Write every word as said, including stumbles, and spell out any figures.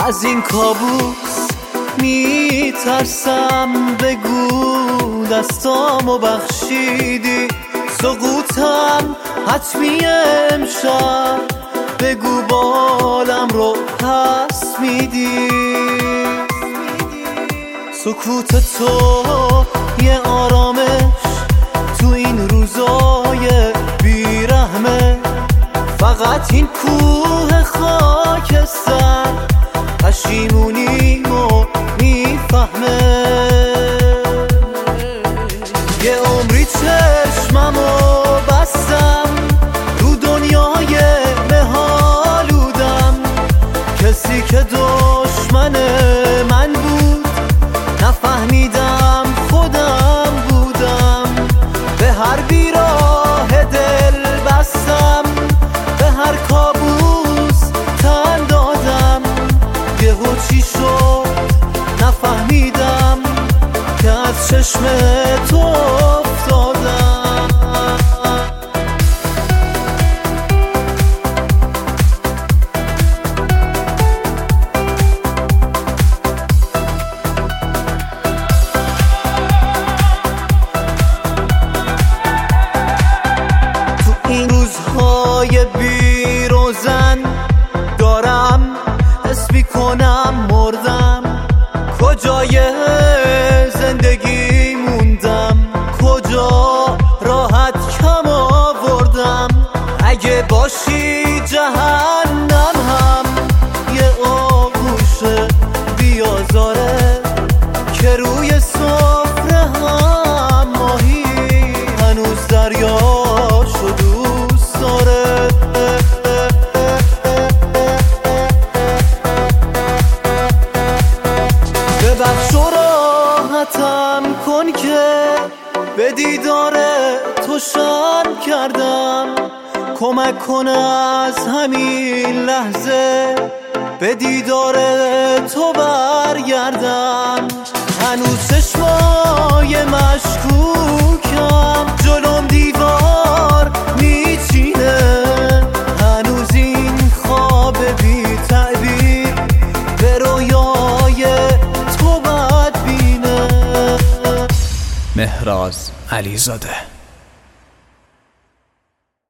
از این کابوس میترسم، بگو دستامو بخشیدی. سقوطم حتمی امشب، بگو بالم رو پس میدی. سکوت تو یه آرامش تو این روزای بیرحمه. فقط این کوه خاکستر پشیمونیمو میفهمه. یه عمری چشممو بستم رو دنیای مهالودم. کسی که دشمن من بود نفهمیدم خودم بودم. به هر بیراه دل بستم، به هر کابوس تن دادم. یهو چی شد نفهمیدم که از چشم تو افتادم. این روزهای بی روزن دارم حس میکنم مردم. کجای زندگی موندم، کجا راحت کم آوردم. اگه باشی جهنم هم یه آغوش بیازاره که روی سفره هم ماهی هنوز دریاشو دوست داره. ببخش و راحتم کن که به دیدار تو شرم کردم. کمک کن از همین لحظه به دیدار تو برگردم. هنوز چشمای مشکوکم جلوم دیوار میچینه. هنوز این خواب بی تعبیر به رویای تو بدبینه. مهراز علیزاده.